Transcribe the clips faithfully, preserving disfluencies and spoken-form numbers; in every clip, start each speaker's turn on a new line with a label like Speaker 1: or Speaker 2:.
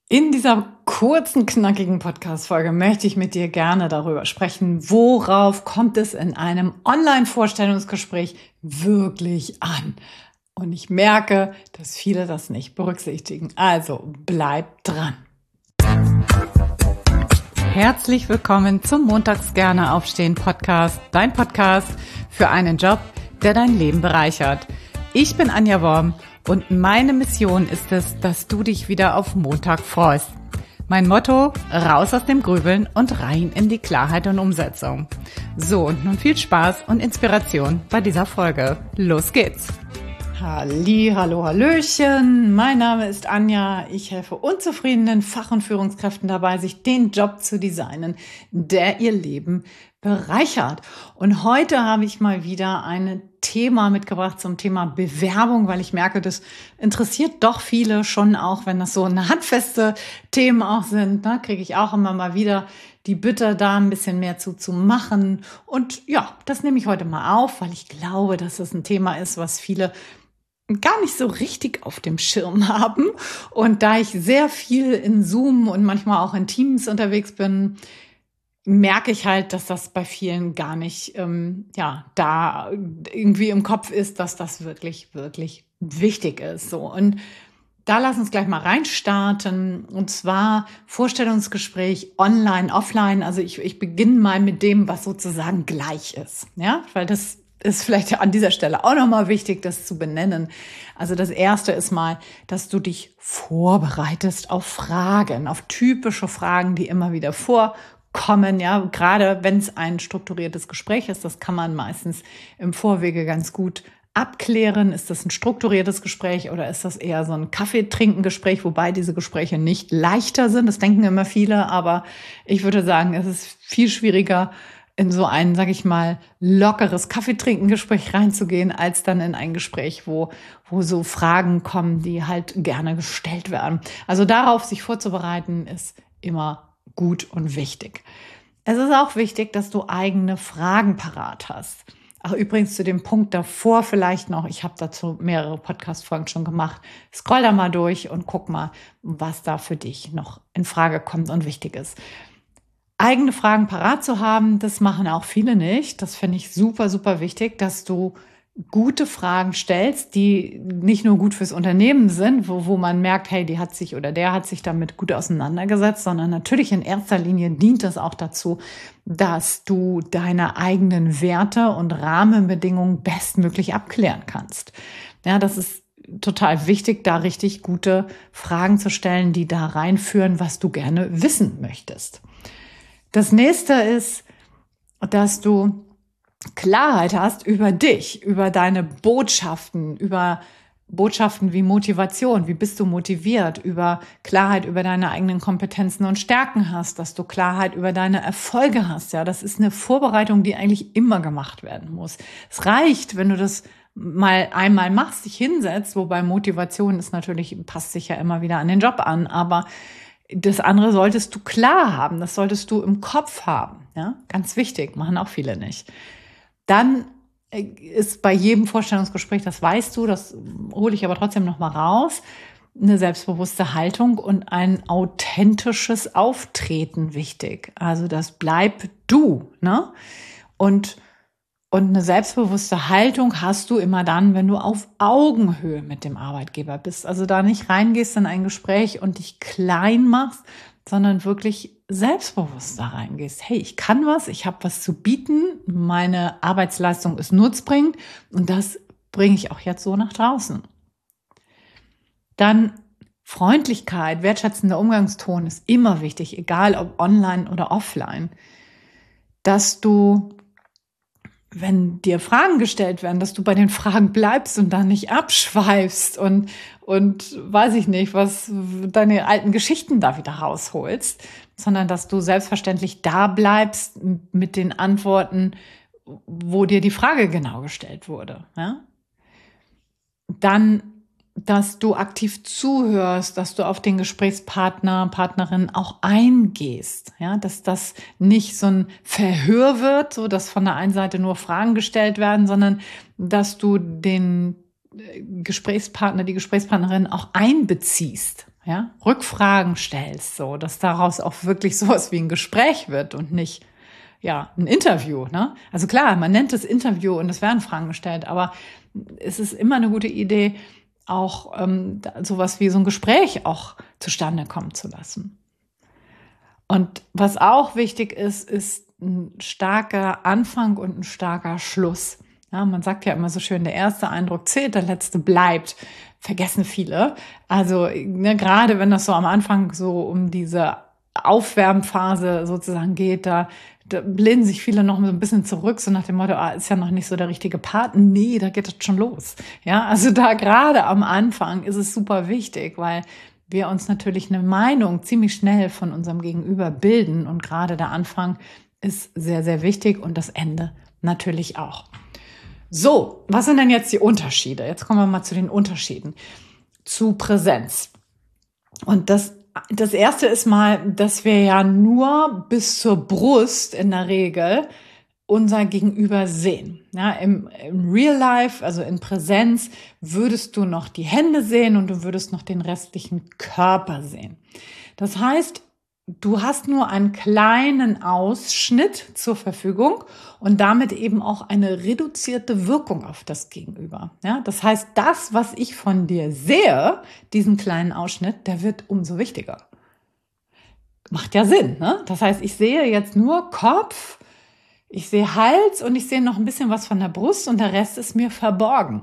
Speaker 1: In dieser kurzen, knackigen Podcast-Folge möchte ich mit dir gerne darüber sprechen, worauf kommt es in einem Online-Vorstellungsgespräch wirklich an? Und ich merke, dass viele das nicht berücksichtigen. Also bleib dran. Herzlich willkommen zum Montags gerne aufstehen Podcast, dein Podcast für einen Job, der dein Leben bereichert. Ich bin Anja Worm. Und meine Mission ist es, dass du dich wieder auf Montag freust. Mein Motto, raus aus dem Grübeln und rein in die Klarheit und Umsetzung. So, und nun viel Spaß und Inspiration bei dieser Folge. Los geht's! Halli, hallo, hallöchen. Mein Name ist Anja. Ich helfe unzufriedenen Fach- und Führungskräften dabei, sich den Job zu designen, der ihr Leben bereichert. Und heute habe ich mal wieder ein Thema mitgebracht zum Thema Bewerbung, weil ich merke, das interessiert doch viele schon, auch wenn das so eine handfeste Themen auch sind. Da kriege ich auch immer mal wieder die Bitte, da ein bisschen mehr zu, zu machen. Und ja, das nehme ich heute mal auf, weil ich glaube, dass es ein Thema ist, was viele gar nicht so richtig auf dem Schirm haben. Und da ich sehr viel in Zoom und manchmal auch in Teams unterwegs bin, merke ich halt, dass das bei vielen gar nicht ähm, ja da irgendwie im Kopf ist, dass das wirklich, wirklich wichtig ist. So, und da lass uns gleich mal reinstarten. Und zwar Vorstellungsgespräch online, offline. Also ich, ich beginne mal mit dem, was sozusagen gleich ist. Ja, weil das ist vielleicht an dieser Stelle auch nochmal wichtig, das zu benennen. Also das Erste ist mal, dass du dich vorbereitest auf Fragen, auf typische Fragen, die immer wieder vorkommen. Ja, gerade wenn es ein strukturiertes Gespräch ist, das kann man meistens im Vorwege ganz gut abklären. Ist das ein strukturiertes Gespräch oder ist das eher so ein Kaffeetrinkengespräch, wobei diese Gespräche nicht leichter sind? Das denken immer viele, aber ich würde sagen, es ist viel schwieriger, in so ein, sag ich mal, lockeres Kaffeetrinkengespräch reinzugehen, als dann in ein Gespräch, wo, wo so Fragen kommen, die halt gerne gestellt werden. Also darauf sich vorzubereiten, ist immer gut und wichtig. Es ist auch wichtig, dass du eigene Fragen parat hast. Ach, übrigens zu dem Punkt davor vielleicht noch, ich habe dazu mehrere Podcast-Folgen schon gemacht. Scroll da mal durch und guck mal, was da für dich noch in Frage kommt und wichtig ist. Eigene Fragen parat zu haben, das machen auch viele nicht. Das finde ich super, super wichtig, dass du gute Fragen stellst, die nicht nur gut fürs Unternehmen sind, wo, wo man merkt, hey, die hat sich oder der hat sich damit gut auseinandergesetzt, sondern natürlich in erster Linie dient es auch dazu, dass du deine eigenen Werte und Rahmenbedingungen bestmöglich abklären kannst. Ja, das ist total wichtig, da richtig gute Fragen zu stellen, die da reinführen, was du gerne wissen möchtest. Das nächste ist, dass du Klarheit hast über dich, über deine Botschaften, über Botschaften wie Motivation, wie bist du motiviert, über Klarheit über deine eigenen Kompetenzen und Stärken hast, dass du Klarheit über deine Erfolge hast. Ja, das ist eine Vorbereitung, die eigentlich immer gemacht werden muss. Es reicht, wenn du das mal einmal machst, dich hinsetzt, wobei Motivation ist natürlich, passt sich ja immer wieder an den Job an, aber das andere solltest du klar haben, das solltest du im Kopf haben. Ja, ganz wichtig, machen auch viele nicht. Dann ist bei jedem Vorstellungsgespräch, das weißt du, das hole ich aber trotzdem noch mal raus, eine selbstbewusste Haltung und ein authentisches Auftreten wichtig. Also das bleib du, ne? Und Und eine selbstbewusste Haltung hast du immer dann, wenn du auf Augenhöhe mit dem Arbeitgeber bist. Also da nicht reingehst in ein Gespräch und dich klein machst, sondern wirklich selbstbewusst da reingehst. Hey, ich kann was, ich habe was zu bieten, meine Arbeitsleistung ist nutzbringend und das bringe ich auch jetzt so nach draußen. Dann Freundlichkeit, wertschätzender Umgangston ist immer wichtig, egal ob online oder offline. Dass du, wenn dir Fragen gestellt werden, dass du bei den Fragen bleibst und dann nicht abschweifst und, und weiß ich nicht, was deine alten Geschichten da wieder rausholst, sondern dass du selbstverständlich da bleibst mit den Antworten, wo dir die Frage genau gestellt wurde. Ja? Dann, dass du aktiv zuhörst, dass du auf den Gesprächspartner, Partnerin auch eingehst, ja, dass das nicht so ein Verhör wird, so dass von der einen Seite nur Fragen gestellt werden, sondern dass du den Gesprächspartner, die Gesprächspartnerin auch einbeziehst. ja, Rückfragen stellst, so, dass daraus auch wirklich sowas wie ein Gespräch wird und nicht, ja, ein Interview, ne? Also klar, man nennt es Interview und es werden Fragen gestellt, aber es ist immer eine gute Idee, auch ähm, sowas wie so ein Gespräch auch zustande kommen zu lassen. Und was auch wichtig ist, ist ein starker Anfang und ein starker Schluss. Ja, man sagt ja immer so schön, der erste Eindruck zählt, der letzte bleibt. Vergessen viele. Also ne, gerade wenn das so am Anfang so um diese Aufwärmphase sozusagen geht, da, da lehnen sich viele noch so ein bisschen zurück, so nach dem Motto, ah, ist ja noch nicht so der richtige Part. Nee, da geht es schon los. Ja, also da gerade am Anfang ist es super wichtig, weil wir uns natürlich eine Meinung ziemlich schnell von unserem Gegenüber bilden und gerade der Anfang ist sehr, sehr wichtig und das Ende natürlich auch. So, was sind denn jetzt die Unterschiede? Jetzt kommen wir mal zu den Unterschieden zu Präsenz. Und das, das erste ist mal, dass wir ja nur bis zur Brust in der Regel unser Gegenüber sehen. Ja, im, im Real Life, also in Präsenz, würdest du noch die Hände sehen und du würdest noch den restlichen Körper sehen. Das heißt, du hast nur einen kleinen Ausschnitt zur Verfügung und damit eben auch eine reduzierte Wirkung auf das Gegenüber. Ja, das heißt, das, was ich von dir sehe, diesen kleinen Ausschnitt, der wird umso wichtiger. Macht ja Sinn, ne? Das heißt, ich sehe jetzt nur Kopf, ich sehe Hals und ich sehe noch ein bisschen was von der Brust und der Rest ist mir verborgen.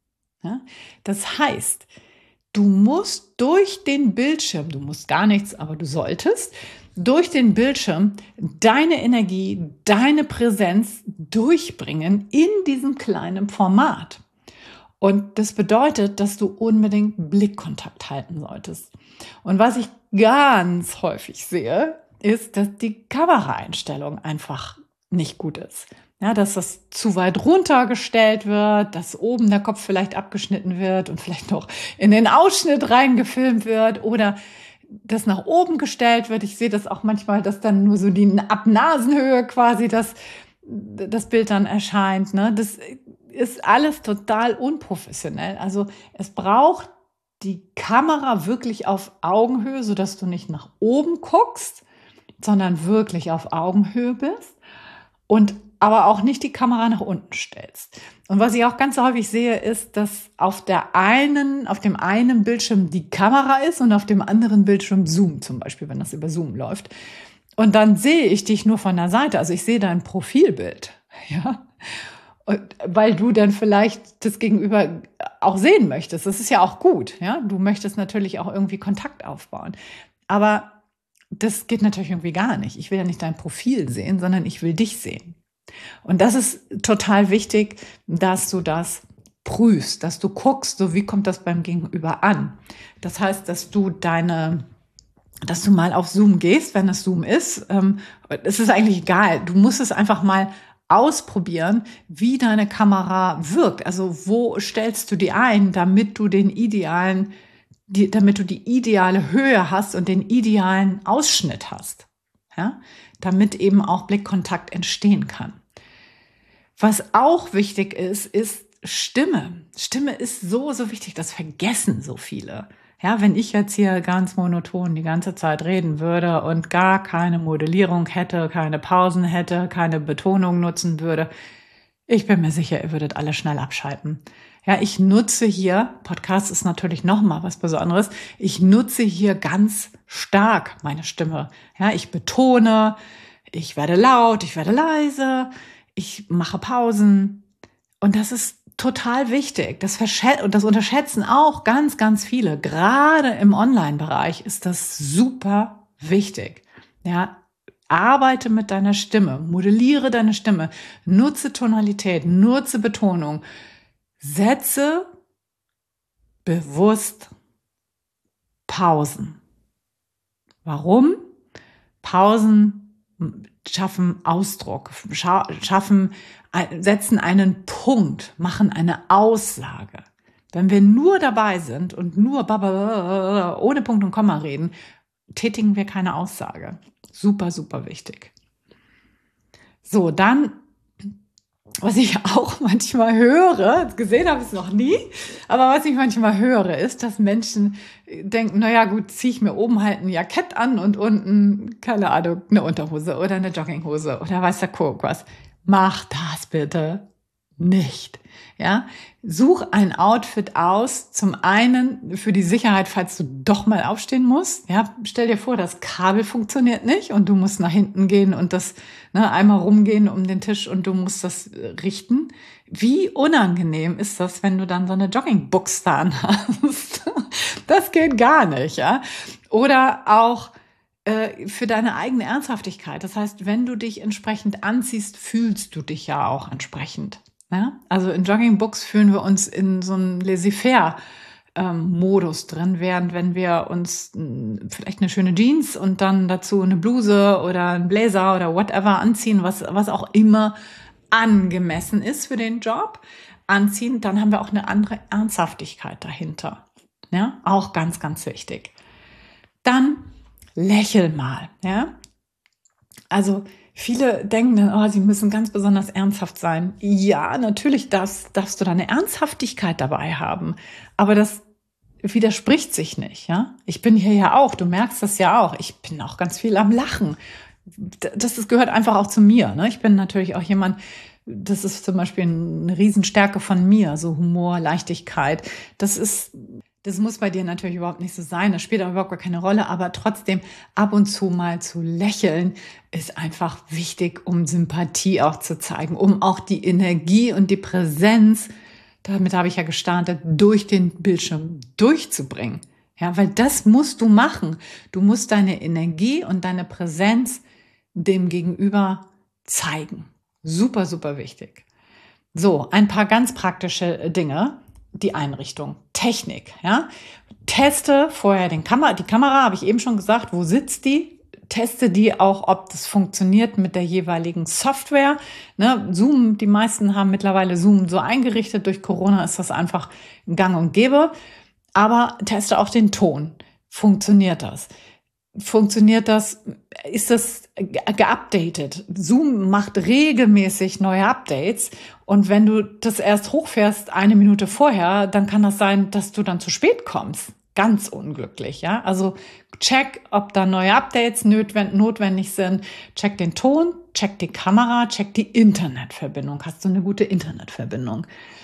Speaker 1: Ja? Das heißt, du musst durch den Bildschirm, du musst gar nichts, aber du solltest, durch den Bildschirm deine Energie, deine Präsenz durchbringen in diesem kleinen Format. Und das bedeutet, dass du unbedingt Blickkontakt halten solltest. Und was ich ganz häufig sehe, ist, dass die Kameraeinstellung einfach nicht gut ist. Ja, dass das zu weit runtergestellt wird, dass oben der Kopf vielleicht abgeschnitten wird und vielleicht noch in den Ausschnitt reingefilmt wird oder das nach oben gestellt wird. Ich sehe das auch manchmal, dass dann nur so die ab Nasenhöhe quasi das, das Bild dann erscheint. Ne? Das ist alles total unprofessionell. Also es braucht die Kamera wirklich auf Augenhöhe, sodass du nicht nach oben guckst, sondern wirklich auf Augenhöhe bist. Und aber auch nicht die Kamera nach unten stellst. Und was ich auch ganz häufig sehe, ist, dass auf der einen, auf dem einen Bildschirm die Kamera ist und auf dem anderen Bildschirm Zoom, zum Beispiel, wenn das über Zoom läuft. Und dann sehe ich dich nur von der Seite, also ich sehe dein Profilbild, ja. Und weil du dann vielleicht das Gegenüber auch sehen möchtest. Das ist ja auch gut, ja. Du möchtest natürlich auch irgendwie Kontakt aufbauen. Aber das geht natürlich irgendwie gar nicht. Ich will ja nicht dein Profil sehen, sondern ich will dich sehen. Und das ist total wichtig, dass du das prüfst, dass du guckst, so wie kommt das beim Gegenüber an. Das heißt, dass du deine, dass du mal auf Zoom gehst, wenn es Zoom ist. Ähm, es ist eigentlich egal. Du musst es einfach mal ausprobieren, wie deine Kamera wirkt. Also wo stellst du die ein, damit du den idealen Die, damit du die ideale Höhe hast und den idealen Ausschnitt hast, ja, damit eben auch Blickkontakt entstehen kann. Was auch wichtig ist, ist Stimme. Stimme ist so, so wichtig, das vergessen so viele. Ja, wenn ich jetzt hier ganz monoton die ganze Zeit reden würde und gar keine Modellierung hätte, keine Pausen hätte, keine Betonung nutzen würde, ich bin mir sicher, ihr würdet alle schnell abschalten. Ja, ich nutze hier, Podcast ist natürlich noch mal was Besonderes, ich nutze hier ganz stark meine Stimme. Ja, ich betone, ich werde laut, ich werde leise, ich mache Pausen und das ist total wichtig. Das verschä- und das unterschätzen auch ganz, ganz viele. Gerade im Online-Bereich ist das super wichtig. Ja, arbeite mit deiner Stimme, modelliere deine Stimme, nutze Tonalität, nutze Betonung. Setze bewusst Pausen. Warum? Pausen schaffen Ausdruck, schaffen, setzen einen Punkt, machen eine Aussage. Wenn wir nur dabei sind und nur ohne Punkt und Komma reden, tätigen wir keine Aussage. Super, super wichtig. So, dann was ich auch manchmal höre, gesehen habe ich es noch nie, aber was ich manchmal höre, ist, dass Menschen denken, naja gut, ziehe ich mir oben halt ein Jackett an und unten, keine Ahnung, eine Unterhose oder eine Jogginghose oder weiß der Kuckuck was. Mach das bitte nicht. Ja, such ein Outfit aus, zum einen für die Sicherheit, falls du doch mal aufstehen musst. Ja, stell dir vor, das Kabel funktioniert nicht und du musst nach hinten gehen und das ne, einmal rumgehen um den Tisch und du musst das richten. Wie unangenehm ist das, wenn du dann so eine Joggingbuchs da anhast? Das geht gar nicht, ja. Oder auch äh, für deine eigene Ernsthaftigkeit. Das heißt, wenn du dich entsprechend anziehst, fühlst du dich ja auch entsprechend. Ja? Also in Joggingbuchs fühlen wir uns in so einem Laissez-faire-Modus drin, während wenn wir uns mh, vielleicht eine schöne Jeans und dann dazu eine Bluse oder einen Blazer oder whatever anziehen, was, was auch immer angemessen ist für den Job, anziehen, dann haben wir auch eine andere Ernsthaftigkeit dahinter. Ja? Auch ganz, ganz wichtig. Dann lächel mal. Ja? Also viele denken dann, oh, sie müssen ganz besonders ernsthaft sein. Ja, natürlich darfst, darfst du da eine Ernsthaftigkeit dabei haben. Aber das widerspricht sich nicht. Ja? Ich bin hier ja auch, du merkst das ja auch. Ich bin auch ganz viel am Lachen. Das, das gehört einfach auch zu mir. Ne? Ich bin natürlich auch jemand, das ist zum Beispiel eine Riesenstärke von mir, so Humor, Leichtigkeit. Das ist... Das muss bei dir natürlich überhaupt nicht so sein, das spielt auch überhaupt gar keine Rolle, aber trotzdem ab und zu mal zu lächeln ist einfach wichtig, um Sympathie auch zu zeigen, um auch die Energie und die Präsenz, damit habe ich ja gestartet, durch den Bildschirm durchzubringen. Ja, weil das musst du machen. Du musst deine Energie und deine Präsenz dem Gegenüber zeigen. Super, super wichtig. So, ein paar ganz praktische Dinge. Die Einrichtung, Technik, ja. Teste vorher den Kamera, die Kamera, habe ich eben schon gesagt, wo sitzt die? Teste die auch, ob das funktioniert mit der jeweiligen Software. Ne, Zoom, die meisten haben mittlerweile Zoom so eingerichtet. Durch Corona ist das einfach gang und gäbe. Aber teste auch den Ton. Funktioniert das? Funktioniert das? Ist das geupdatet? Zoom macht regelmäßig neue Updates. Und wenn du das erst hochfährst eine Minute vorher, dann kann das sein, dass du dann zu spät kommst. Ganz unglücklich, ja. Also check, ob da neue Updates notwendig sind. Check den Ton, check die Kamera, check die Internetverbindung. Hast du eine gute Internetverbindung?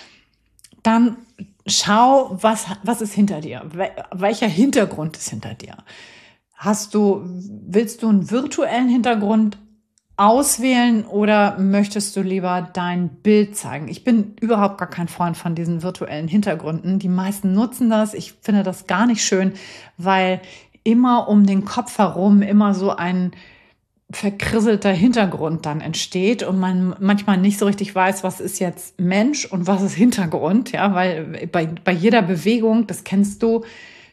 Speaker 1: Dann schau, was, was ist hinter dir? Welcher Hintergrund ist hinter dir? Hast du, willst du einen virtuellen Hintergrund auswählen oder möchtest du lieber dein Bild zeigen? Ich bin überhaupt gar kein Freund von diesen virtuellen Hintergründen. Die meisten nutzen das. Ich finde das gar nicht schön, weil immer um den Kopf herum immer so ein verkrisselter Hintergrund dann entsteht und man manchmal nicht so richtig weiß, was ist jetzt Mensch und was ist Hintergrund, ja, weil bei, bei jeder Bewegung, das kennst du,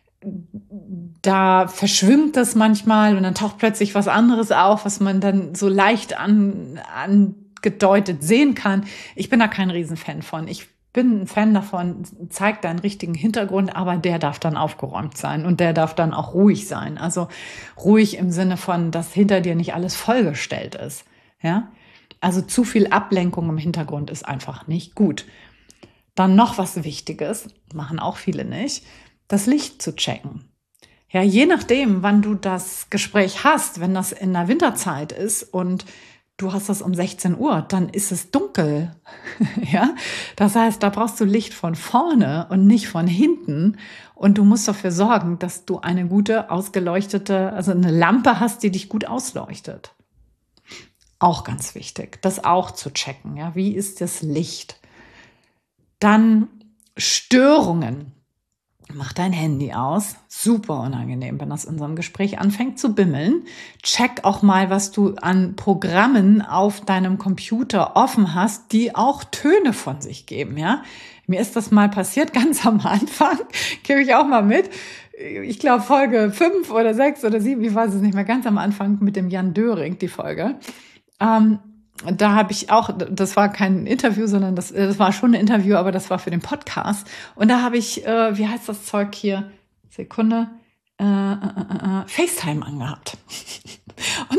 Speaker 1: da verschwimmt das manchmal und dann taucht plötzlich was anderes auf, was man dann so leicht an, angedeutet sehen kann. Ich bin da kein Riesenfan von. Ich bin ein Fan davon, zeig deinen richtigen Hintergrund, aber der darf dann aufgeräumt sein und der darf dann auch ruhig sein. Also ruhig im Sinne von, dass hinter dir nicht alles vollgestellt ist. Ja? Also zu viel Ablenkung im Hintergrund ist einfach nicht gut. Dann noch was Wichtiges, machen auch viele nicht, das Licht zu checken. Ja, je nachdem, wann du das Gespräch hast, wenn das in der Winterzeit ist und du hast das um sechzehn Uhr, dann ist es dunkel. Ja, das heißt, da brauchst du Licht von vorne und nicht von hinten. Und du musst dafür sorgen, dass du eine gute, ausgeleuchtete, also eine Lampe hast, die dich gut ausleuchtet. Auch ganz wichtig, das auch zu checken. Ja, wie ist das Licht? Dann Störungen. Mach dein Handy aus. Super unangenehm, wenn das in so einem Gespräch anfängt zu bimmeln. Check auch mal, was du an Programmen auf deinem Computer offen hast, die auch Töne von sich geben, ja. Mir ist das mal passiert, ganz am Anfang, gebe ich auch mal mit. Ich glaube Folge fünf oder sechs oder sieben, ich weiß es nicht mehr, ganz am Anfang mit dem Jan Döring, die Folge. Ähm, Da habe ich auch, das war kein Interview, sondern das, das war schon ein Interview, aber das war für den Podcast. Und da habe ich, äh, wie heißt das Zeug hier? Sekunde, äh, äh, äh, FaceTime angehabt. Und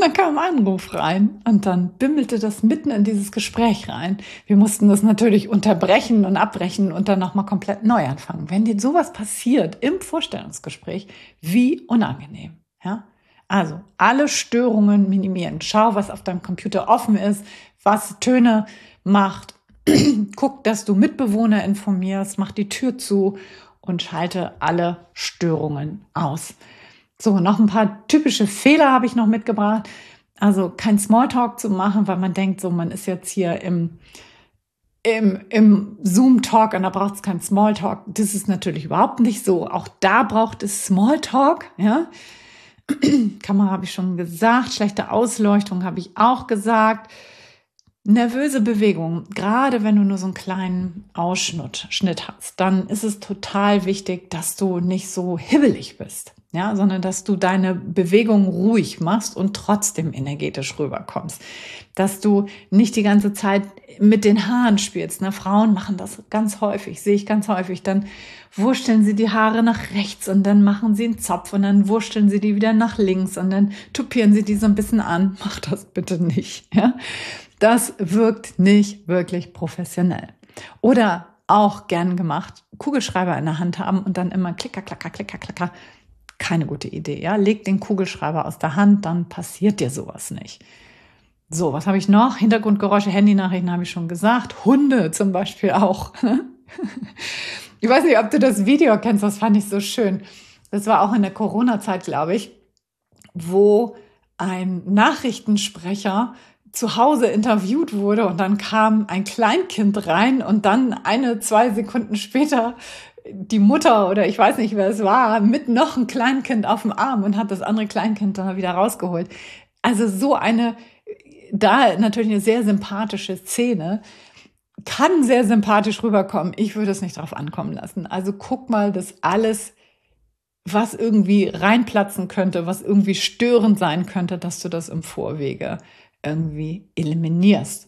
Speaker 1: dann kam ein Anruf rein und dann bimmelte das mitten in dieses Gespräch rein. Wir mussten das natürlich unterbrechen und abbrechen und dann nochmal komplett neu anfangen. Wenn dir sowas passiert im Vorstellungsgespräch, wie unangenehm. Ja? Also alle Störungen minimieren. Schau, was auf deinem Computer offen ist, was Töne macht. Guck, dass du Mitbewohner informierst, mach die Tür zu und schalte alle Störungen aus. So, noch ein paar typische Fehler habe ich noch mitgebracht. Also kein Smalltalk zu machen, weil man denkt, so man ist jetzt hier im, im, im Zoom-Talk und da braucht es kein Smalltalk. Das ist natürlich überhaupt nicht so. Auch da braucht es Smalltalk. Ja? Kamera habe ich schon gesagt, schlechte Ausleuchtung habe ich auch gesagt. Nervöse Bewegung, gerade wenn du nur so einen kleinen Ausschnitt Schnitt hast, dann ist es total wichtig, dass du nicht so hibbelig bist, ja, sondern dass du deine Bewegung ruhig machst und trotzdem energetisch rüberkommst. Dass du nicht die ganze Zeit mit den Haaren spielst. Ne? Frauen machen das ganz häufig, sehe ich ganz häufig. Dann wursteln sie die Haare nach rechts und dann machen sie einen Zopf und dann wursteln sie die wieder nach links und dann tupieren sie die so ein bisschen an. Mach das bitte nicht, ja. Das wirkt nicht wirklich professionell. Oder auch gern gemacht, Kugelschreiber in der Hand haben und dann immer klicker, klacker, klicker, klacker. Keine gute Idee, ja. Leg den Kugelschreiber aus der Hand, dann passiert dir sowas nicht. So, was habe ich noch? Hintergrundgeräusche, Handynachrichten habe ich schon gesagt. Hunde zum Beispiel auch. Ich weiß nicht, ob du das Video kennst, das fand ich so schön. Das war auch in der Corona-Zeit, glaube ich, wo ein Nachrichtensprecher zu Hause interviewt wurde und dann kam ein Kleinkind rein und dann eine, zwei Sekunden später die Mutter oder ich weiß nicht, wer es war, mit noch ein Kleinkind auf dem Arm und hat das andere Kleinkind dann wieder rausgeholt. Also so eine, da natürlich eine sehr sympathische Szene, kann sehr sympathisch rüberkommen. Ich würde es nicht drauf ankommen lassen. Also guck mal, dass alles, was irgendwie reinplatzen könnte, was irgendwie störend sein könnte, dass du das im Vorwege irgendwie eliminierst.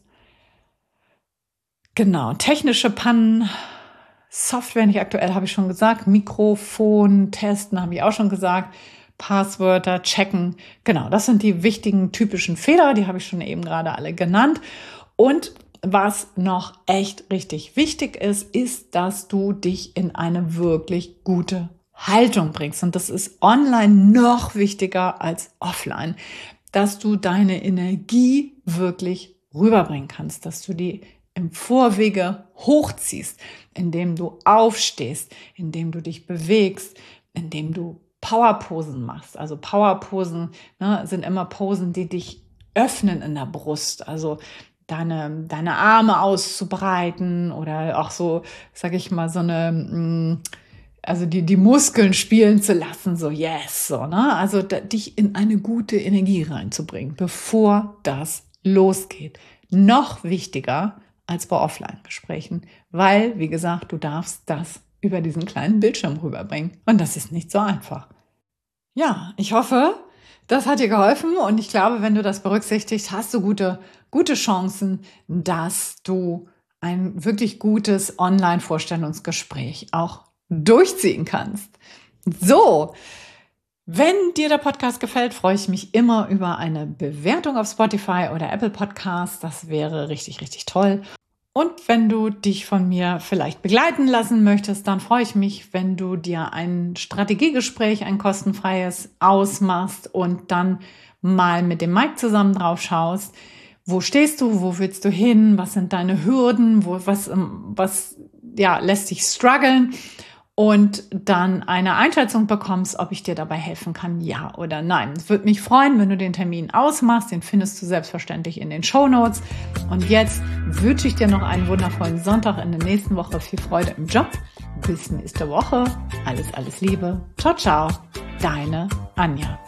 Speaker 1: Genau, technische Pannen, Software nicht aktuell, habe ich schon gesagt, Mikrofon testen, habe ich auch schon gesagt, Passwörter checken. Genau, das sind die wichtigen typischen Fehler, die habe ich schon eben gerade alle genannt. Und was noch echt richtig wichtig ist, ist, dass du dich in eine wirklich gute Haltung bringst. Und das ist online noch wichtiger als offline. Dass du deine Energie wirklich rüberbringen kannst, dass du die im Vorwege hochziehst, indem du aufstehst, indem du dich bewegst, indem du Powerposen machst. Also Powerposen, ne, sind immer Posen, die dich öffnen in der Brust, also deine, deine Arme auszubreiten oder auch so, sag ich mal, so eine... Mh, Also die, die Muskeln spielen zu lassen, so yes, so, ne? Also da, dich in eine gute Energie reinzubringen, bevor das losgeht. Noch wichtiger als bei Offline-Gesprächen, weil, wie gesagt, du darfst das über diesen kleinen Bildschirm rüberbringen. Und das ist nicht so einfach. Ja, ich hoffe, das hat dir geholfen und ich glaube, wenn du das berücksichtigst, hast du gute, gute Chancen, dass du ein wirklich gutes Online-Vorstellungsgespräch auch durchziehen kannst. So, wenn dir der Podcast gefällt, freue ich mich immer über eine Bewertung auf Spotify oder Apple Podcasts. Das wäre richtig, richtig toll. Und wenn du dich von mir vielleicht begleiten lassen möchtest, dann freue ich mich, wenn du dir ein Strategiegespräch, ein kostenfreies ausmachst und dann mal mit dem Mike zusammen drauf schaust. Wo stehst du? Wo willst du hin? Was sind deine Hürden? Wo, was, was, ja, lässt dich strugglen? Und dann eine Einschätzung bekommst, ob ich dir dabei helfen kann, ja oder nein. Es würde mich freuen, wenn du den Termin ausmachst. Den findest du selbstverständlich in den Shownotes. Und jetzt wünsche ich dir noch einen wundervollen Sonntag in der nächsten Woche. Viel Freude im Job. Bis nächste Woche. Alles, alles Liebe. Ciao, ciao. Deine Anja.